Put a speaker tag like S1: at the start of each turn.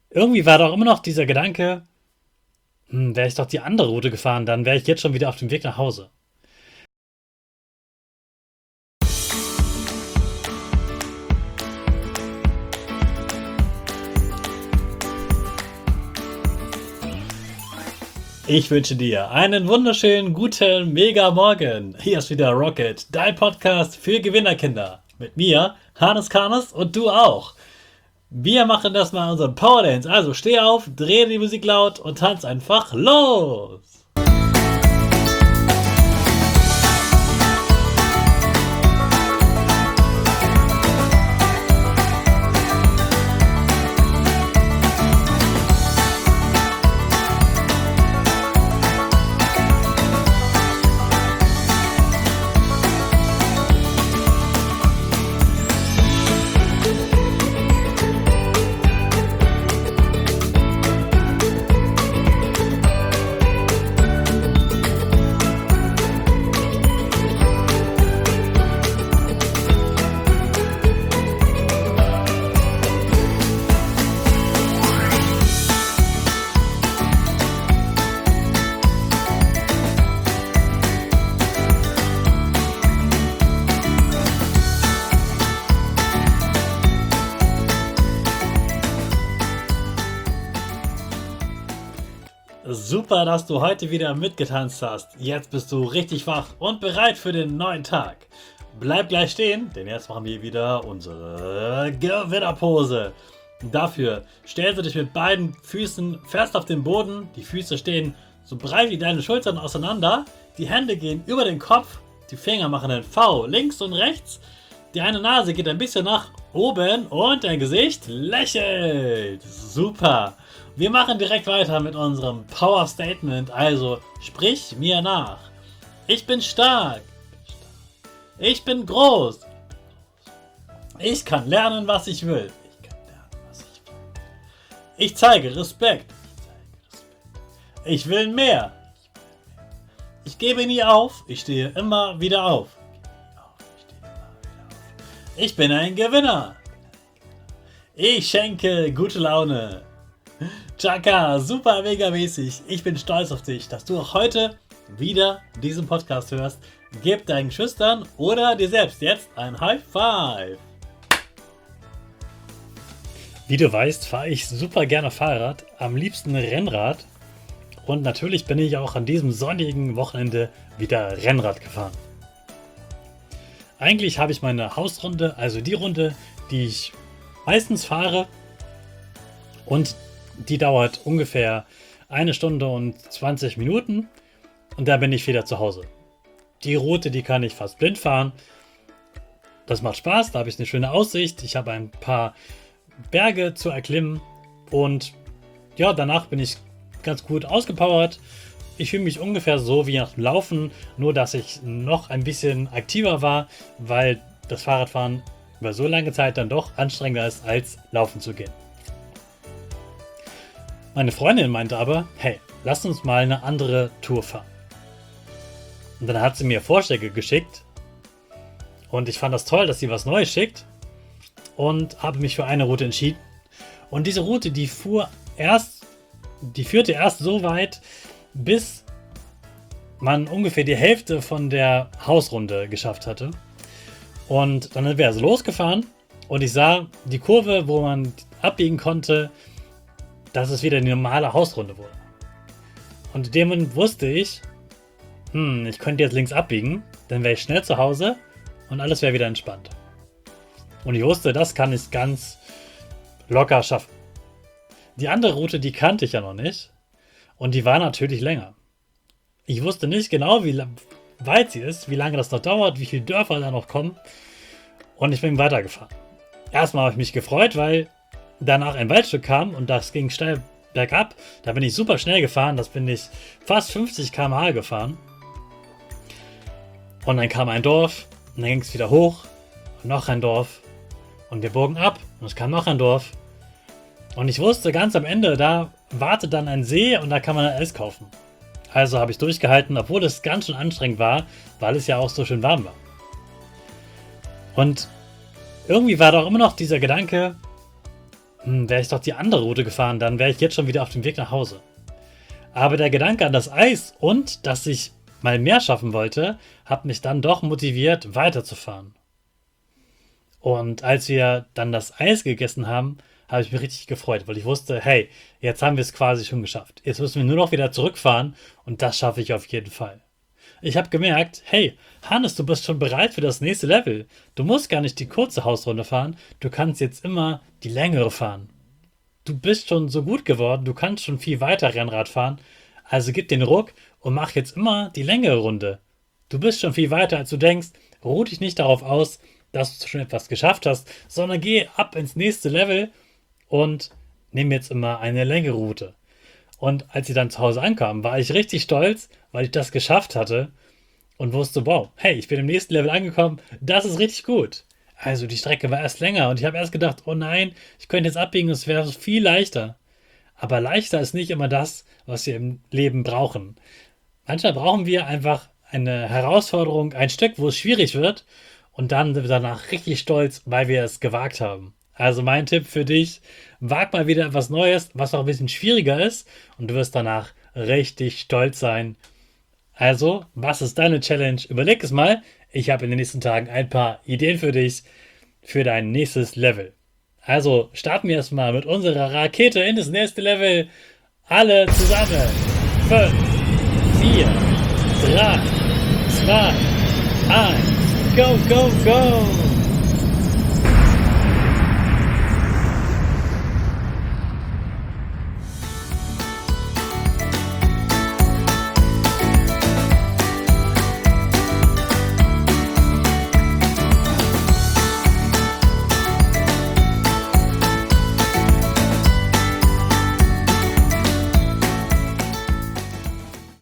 S1: Irgendwie war doch immer noch dieser Gedanke, wäre ich doch die andere Route gefahren, dann wäre ich jetzt schon wieder auf dem Weg nach Hause. Ich wünsche dir einen wunderschönen, guten, mega Morgen. Hier ist wieder Rocket, dein Podcast für Gewinnerkinder. Mit mir, Hannes Karnes und du auch. Wir machen das mal unseren Power Dance. Also steh auf, dreh die Musik laut und tanz einfach los. Super, dass du heute wieder mitgetanzt hast. Jetzt bist du richtig wach und bereit für den neuen Tag. Bleib gleich stehen, denn jetzt machen wir wieder unsere Gewinnerpose. Dafür stellst du dich mit beiden Füßen fest auf den Boden. Die Füße stehen so breit wie deine Schultern auseinander. Die Hände gehen über den Kopf. Die Finger machen ein V links und rechts. Die eine Nase geht ein bisschen nach oben und dein Gesicht lächelt. Super. Wir machen direkt weiter mit unserem Power Statement. Also sprich mir nach. Ich bin stark. Ich bin groß. Ich kann lernen, was ich will. Ich zeige Respekt. Ich will mehr. Ich gebe nie auf. Ich stehe immer wieder auf. Ich bin ein Gewinner. Ich schenke gute Laune. Chaka, super mega mäßig. Ich bin stolz auf dich, dass du auch heute wieder diesen Podcast hörst. Gib deinen Schüchtern oder dir selbst jetzt ein High Five. Wie du weißt, fahre ich super gerne Fahrrad, am liebsten Rennrad. Und natürlich bin ich auch an diesem sonnigen Wochenende wieder Rennrad gefahren. Eigentlich habe ich meine Hausrunde, also die Runde, die ich meistens fahre, und die dauert ungefähr 1 Stunde und 20 Minuten und da bin ich wieder zu Hause. Die Route, die kann ich fast blind fahren. Das macht Spaß, da habe ich eine schöne Aussicht. Ich habe ein paar Berge zu erklimmen und ja, danach bin ich ganz gut ausgepowert. Ich fühle mich ungefähr so wie nach dem Laufen, nur dass ich noch ein bisschen aktiver war, weil das Fahrradfahren über so lange Zeit dann doch anstrengender ist, als laufen zu gehen. Meine Freundin meinte aber, hey, lass uns mal eine andere Tour fahren. Und dann hat sie mir Vorschläge geschickt und ich fand das toll, dass sie was Neues schickt und habe mich für eine Route entschieden. Und diese Route, die führte erst so weit, bis man ungefähr die Hälfte von der Hausrunde geschafft hatte. Und dann sind wir also losgefahren und ich sah die Kurve, wo man abbiegen konnte, dass es wieder die normale Hausrunde wurde. Und in dem Moment wusste ich, ich könnte jetzt links abbiegen, dann wäre ich schnell zu Hause und alles wäre wieder entspannt. Und ich wusste, das kann ich ganz locker schaffen. Die andere Route, die kannte ich ja noch nicht. Und die war natürlich länger. Ich wusste nicht genau, wie weit sie ist, wie lange das noch dauert, wie viele Dörfer da noch kommen. Und ich bin weitergefahren. Erstmal habe ich mich gefreut, weil danach ein Waldstück kam und das ging steil bergab. Da bin ich super schnell gefahren. Das bin ich fast 50 km/h gefahren. Und dann kam ein Dorf und dann ging es wieder hoch und noch ein Dorf. Und wir bogen ab und es kam noch ein Dorf. Und ich wusste ganz am Ende, da wartet dann ein See und da kann man Eis kaufen. Also habe ich durchgehalten, obwohl es ganz schön anstrengend war, weil es ja auch so schön warm war. Und irgendwie war doch immer noch dieser Gedanke, wäre ich doch die andere Route gefahren, dann wäre ich jetzt schon wieder auf dem Weg nach Hause. Aber der Gedanke an das Eis und dass ich mal mehr schaffen wollte, hat mich dann doch motiviert, weiterzufahren. Und als wir dann das Eis gegessen haben, habe ich mich richtig gefreut, weil ich wusste, hey, jetzt haben wir es quasi schon geschafft. Jetzt müssen wir nur noch wieder zurückfahren und das schaffe ich auf jeden Fall. Ich habe gemerkt, hey, Hannes, du bist schon bereit für das nächste Level. Du musst gar nicht die kurze Hausrunde fahren, du kannst jetzt immer die längere fahren. Du bist schon so gut geworden, du kannst schon viel weiter Rennrad fahren, also gib den Ruck und mach jetzt immer die längere Runde. Du bist schon viel weiter, als du denkst, ruh dich nicht darauf aus, dass du schon etwas geschafft hast, sondern geh ab ins nächste Level und nimm jetzt immer eine längere Route. Und als sie dann zu Hause ankamen, war ich richtig stolz, weil ich das geschafft hatte und wusste, wow, hey, ich bin im nächsten Level angekommen, das ist richtig gut. Also die Strecke war erst länger und ich habe erst gedacht, oh nein, ich könnte jetzt abbiegen, es wäre viel leichter. Aber leichter ist nicht immer das, was wir im Leben brauchen. Manchmal brauchen wir einfach eine Herausforderung, ein Stück, wo es schwierig wird und dann sind wir danach richtig stolz, weil wir es gewagt haben. Also mein Tipp für dich, wag mal wieder etwas Neues, was auch ein bisschen schwieriger ist und du wirst danach richtig stolz sein. Also, was ist deine Challenge? Überleg es mal. Ich habe in den nächsten Tagen ein paar Ideen für dich für dein nächstes Level. Also, starten wir erstmal mit unserer Rakete in das nächste Level. Alle zusammen. 5, 4, 3, 2, 1. Go, go, go!